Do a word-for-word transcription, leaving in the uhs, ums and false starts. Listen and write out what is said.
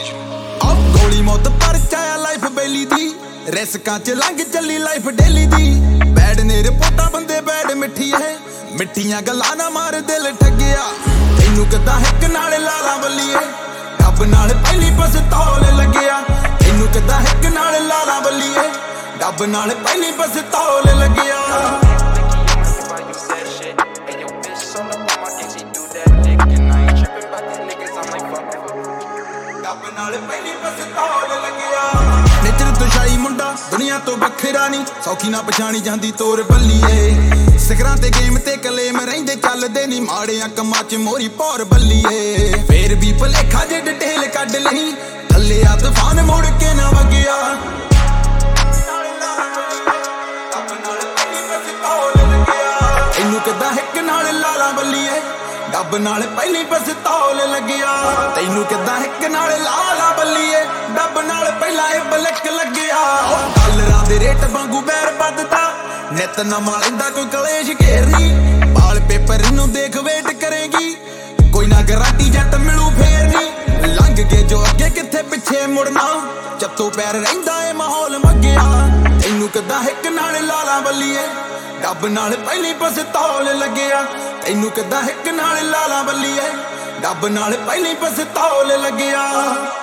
ਗੋਲੀ ਮੌਤ ਪਰ ਚਾਇਆ ਲਾਈਫ ਬੇਲੀ ਦੀ ਰਿਸਕਾਂ ਚ ਲੰਘ ਚੱਲੀ ਲਾਈਫ ਡੇਲੀ ਦੀ ਬੈਡ ਨੇ ਰਿਪੋਰਟਾਂ ਬੰਦੇ ਬੈਡ ਮਿੱਠੀ ਐ ਮਿੱਠੀਆਂ ਗੱਲਾਂ ਨਾ ਮਾਰ ਦਿਲ ਠੱਗਿਆ ਤੈਨੂੰ ਕਿੱਦਾਂ ਹਿੱਕ ਨਾਲ ਲਾਲਾ ਬੱਲੀਏ ਡੱਬ ਨਾਲ ਪਹਿਲੀ ਪਸਤੌਲ ਲੱਗਿਆ ਤੈਨੂੰ ਕਿੱਦਾਂ ਹਿੱਕ ਨਾਲ ਲਾਲਾ ਬੱਲੀਏ ਡੱਬ ਨਾਲ ਪਹਿਲੀ ਪਸਤੌਲ ਲੱਗਿਆ ਨੇਚਰ ਤੋਂ ਸ਼ਾਈ ਮੁੰਡਾ ਦੁਨੀਆ ਤੋਂ ਵੱਖਰਾ ਨਹੀਂ ਸੌਖੀ ਨਾ ਪਛਾਣੀ ਜਾਂਦੀ ਤੋਰ ਬੱਲੀਏ ਸਿਖਰਾਂ ਤੇ ਗੇਮ ਤੇ ਕਲੇਮ ਰਹਿੰਦੇ ਚੱਲਦੇ ਨਹੀਂ ਮਾੜਿਆਂ ਕੰਮਾਂ ਚ ਮੋਰੀ ਪੌਰ ਬੱਲੀਏ ਫੇਰ ਵੀ ਭਲੇਖਾ ਜੇ ਡਿਟੇਲ ਕੱਢ ਲਈ ਥੱਲੇ ਆ ਤੂਫਾਨ ਮੁੜ ਕੇ ਨਾ ਵਗਿਆ ਇਹਨੂੰ ਕਿੱਦਾਂ ਹਿੱਕ ਨਾਲ ਲਾਲਾ ਬੱਲੀਏ ਡੱਬ ਨਾਲ ਪਹਿਲੀ ਪਸਤੌਲ ਲੱਗਿਆ ਤੈਨੂੰ ਕਿੱਦਾਂ ਹਿੱਕ ਨਾਲ ਲਾਲਾ ਬੱਲੀਏ ਡੱਬ ਨਾਲ ਪਹਿਲਾਂ ਇਹ ਬਲਕ ਲੱਗਿਆ ਡਾਲਰਾਂ ਦੇ ਰੇਟ ਵਾਂਗੂ ਬੈਰ ਵੱਧਦਾ ਨਿਤ ਨਵਾਂ ਲੈਂਦਾ ਕੋਈ ਕਲੇਸ਼ ਘੇਰਨੀ ਬਾਲ ਪੇਪਰ ਨੂੰ ਦੇਖ ਵੇਟ ਕਰੇਗੀ ਕੋਈ ਨਾ ਗਾਰੰਟੀ ਜੱਟ ਮਿਲੂ ਫੇਰ ਨਹੀਂ ਲੰਘ ਕੇ ਜੋ ਅੱਗੇ ਕਿੱਥੇ ਪਿੱਛੇ ਮੁੜਨਾ ਚੱਤੋ ਪੈਰ ਰਹਿੰਦਾ ਏ ਮਾਹੌਲ ਮੱਗਿਆ ਤੈਨੂੰ ਕਿੱਦਾਂ ਹਿੱਕ ਨਾਲ ਲਾਲਾ ਬੱਲੀਏ ਡੱਬ ਨਾਲ ਪਹਿਲੀ ਪਸਤੌਲ ਲੱਗਿਆ ਤੈਨੂੰ ਕਿੱਦਾਂ ਹਿੱਕ ਨਾਲ ਲਾਲਾ ਬੱਲੀਏ ਡੱਬ ਨਾਲ ਪਹਿਲੀ ਪਸਤੌਲ ਲੱਗਿਆ